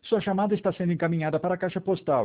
Sua chamada está sendo encaminhada para a caixa postal